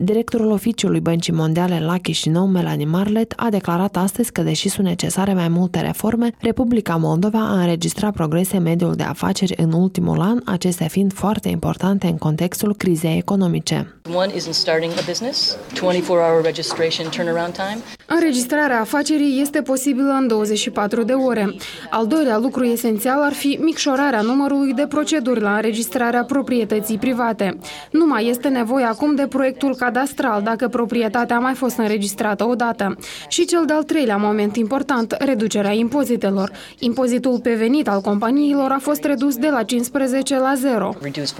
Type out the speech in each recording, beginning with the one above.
Directorul oficiului Băncii Mondiale la Chișinău, Melanie Marlet, a declarat astăzi că, deși sunt necesare mai multe reforme, Republica Moldova a înregistrat progrese în mediul de afaceri în ultimul an, acestea fiind foarte importante în contextul crizei economice. Înregistrarea afacerii este posibilă în 24 de ore. Al doilea lucru esențial ar fi micșorarea numărului de proceduri la înregistrarea proprietății private. Nu mai este nevoie acum de proiectul cadastral dacă proprietatea a mai fost înregistrată odată. Și cel de-al treilea moment important, reducerea impozitelor. Impozitul pe venit al companiilor a fost redus de la 15 la 0.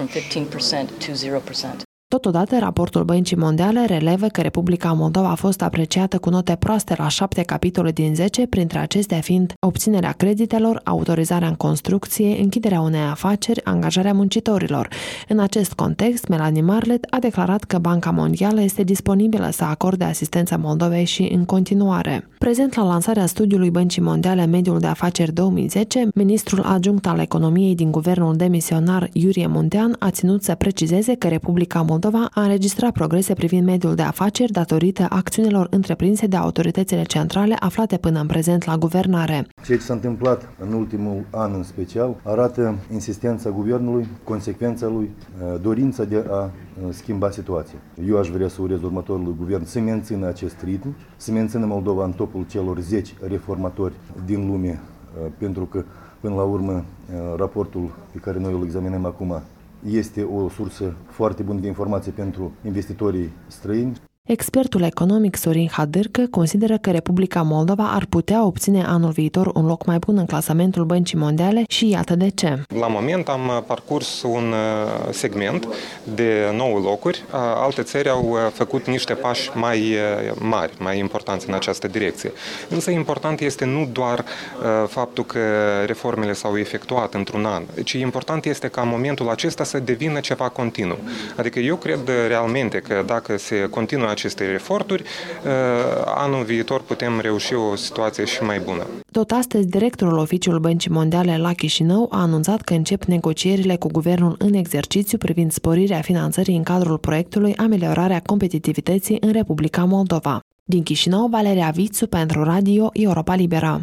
Totodată, raportul Băncii Mondiale relevă că Republica Moldova a fost apreciată cu note proaste la 7 capitole din 10, printre acestea fiind obținerea creditelor, autorizarea în construcție, închiderea unei afaceri, angajarea muncitorilor. În acest context, Melanie Marlet a declarat că Banca Mondială este disponibilă să acorde asistență Moldovei și în continuare. Prezent la lansarea studiului Băncii Mondiale Mediul de Afaceri 2010, ministrul adjunct al economiei din guvernul demisionar Iurie Muntean a ținut să precizeze că Republica Moldova a înregistrat progrese privind mediul de afaceri datorită acțiunilor întreprinse de autoritățile centrale aflate până în prezent la guvernare. Ceea ce s-a întâmplat în ultimul an în special arată insistența guvernului, consecvența lui, dorința de a schimba situația. Eu aș vrea să urez următorului guvern să mențină acest ritm, să mențină Moldova în topul celor 10 reformatori din lume, pentru că, până la urmă, raportul pe care noi îl examinăm acum este o sursă foarte bună de informație pentru investitorii străini. Expertul economic Sorin Hadârcă consideră că Republica Moldova ar putea obține anul viitor un loc mai bun în clasamentul Băncii Mondiale și iată de ce. La moment am parcurs un segment de 9 locuri. Alte țări au făcut niște pași mai mari, mai importanți în această direcție. Însă important este nu doar faptul că reformele s-au efectuat într-un an, ci important este ca în momentul acesta să devină ceva continuu. Adică eu cred realmente că dacă se continuă aceste eforturi, anul viitor putem reuși o situație și mai bună. Tot astăzi, directorul oficiului Băncii Mondiale la Chișinău a anunțat că încep negocierile cu guvernul în exercițiu privind sporirea finanțării în cadrul proiectului Ameliorarea competitivității în Republica Moldova. Din Chișinău, Valeria Vițu pentru Radio Europa Liberă.